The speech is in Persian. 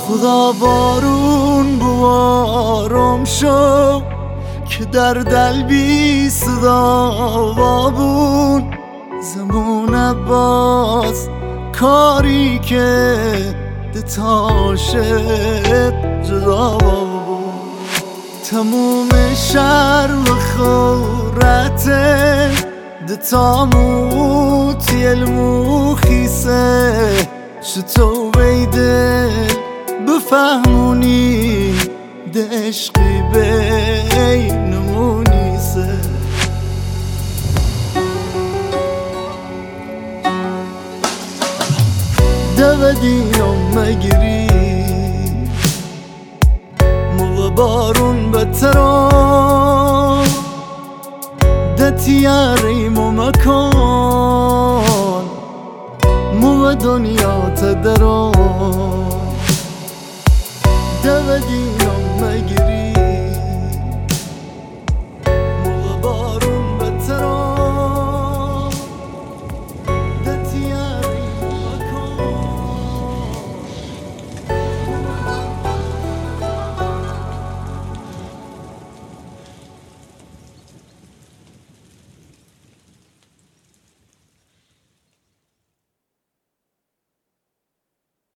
خدا بارون بوارم شو که در دل بی صدا بون زمونه باز کاری که دتاشت جدا بون تموم شهر و خورته دتاموتی المخیسه شتو بیده بفهمونی ده عشقی بینمونی سه ده بدینم مگری موقع بارون بتران ده تیاریمو مکن موقع دنیا تدران ده بدینم